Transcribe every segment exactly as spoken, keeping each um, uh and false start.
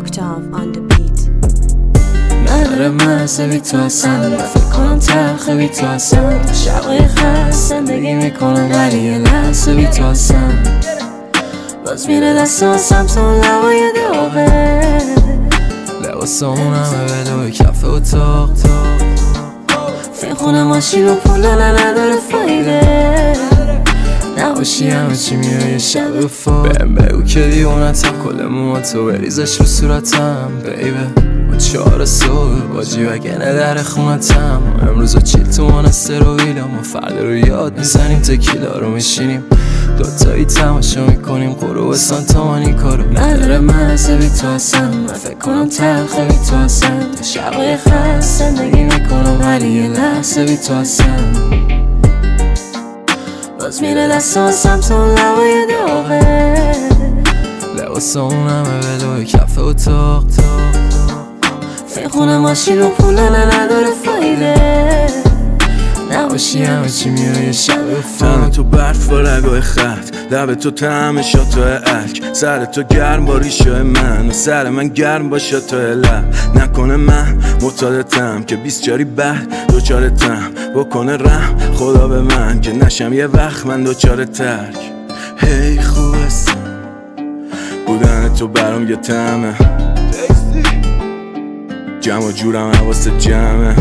Octave on the beat. نداره مزه بی تو اصلا، فکر کنم تلخه بی تو اصلا. تا شبای خست زندگی میکنم ولی یه لحظه بی تو اصلا. باز میره دست و سمت اون لبای داغه، لباسامون همه به دوی کف اتاق. فکر خونه ماشین و پولانه نداره فایده، نباشی همه چی میره یه شب فا. بهم بگو که دیوونتم، کل موهاتو بریزش رو صورتم بیبه. با چهار صبح با جیوگنه در خونتم. امروز چیل تو مانستر و ویلام و فردا رو یاد میزنیم، تکیلا رو میشینیم دوتایی تماشا میکنیم غروب سانتا مانیکا رو. نداره مزه بی تو اصلا، من فکر کنم تلخه بی تو اصلا. تا شبای خست زندگی میکنم ولی یه لحظه بی تو اصلا. باز میره دست و سمت اون لبای داغه، لباسامون همه به دوی کف اتاق. فکر خونه ماشین و پولانه نداره فایده، نباشی همه چی میره یه شب فا. تو برف با رگای خط، لب تو طعم شاتو الک. سر تو گرم با ریشو من و سر من گرم با شاتو لب. نکنه من معتادتم که بیست جاری بعد دوچارتم. بکنه رحم خدا به من که نشم یه وقت من دوچار ترک. هی خوبستم بودن تو برام یه طعمه، جمع و جورم حواست جمعه.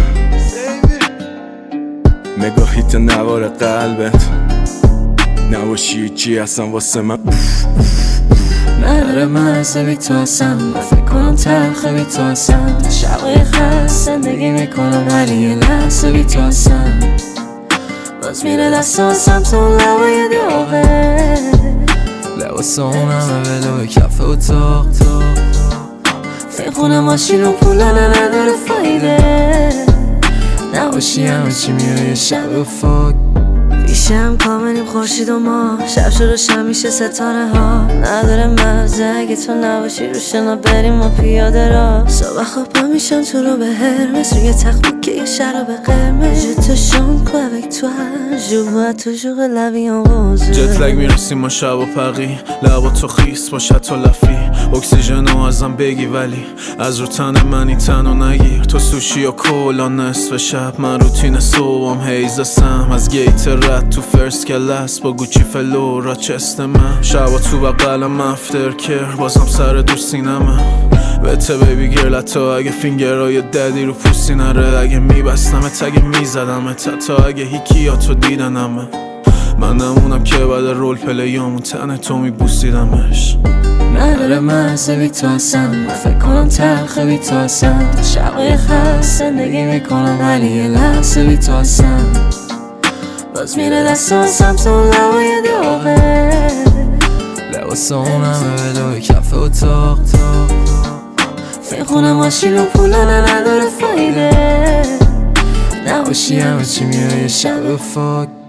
نگاهیت نوار قلبت، نباشی چی اصلا واسه من. نداره مزه بی تو اصلا، من فکر کنم تلخه بی تو اصلا. تا شبای خست زندگی میکنم ولی یه لحظه بی تو اصلا. باز میره دست و سمت اون لبای داغه، لباسامون همه به دوی کف اتاق. فکر خونه ماشین و پولانه نداره فایده، نباشی همه چی میره یه شب فاک. پیشم کاملیم خورشید و ما، شب شد و شب میشه ستاره ها. نداره مغزه اگه تو نباشی رو شنا بریم ما پیاده را. صبح خواب پا میشم تو رو به هرمس، روی تخت بوکه یه شراب قرمز. Je te chante quoi avec toi, je vois toujours la vie en rose. جت لگ میرسیم ما شب و پقی، لبا تو خیس باشد تو لفی. اکسیژن رو ازم بگی ولی از رو تن منی تنو نگیر. تو سوشی و کلا نصف شب، من روتین صبحم هیزستم. از گیت رد تو فرست کلاس با گوچی فلو را چست من. شبا تو بقلم افتر کر، بازم سر دور سینمه. بته بیبی گرل تا اگه فینگرهای ددی رو پوستی نره. اگه میبستمت اگه میزدمت، تا اگه هیکی یا تو دیدنمه. من نمونم که بعد رول پلیامون تنه تو میبوسیدمش. نداره مزه بی تو اصلا، من فکر کنم تلخه بی تو اصلا. تا شبای خست زندگی میکنم ولی یه لحظه بی تو اصلا. باز میره دست و سمت اون لبای داغه، لباسامون همه به دوی کف اتاق. فکر خونه ماشین و پولانه نداره فایده، نباشی همه چی میره یه شب فاک.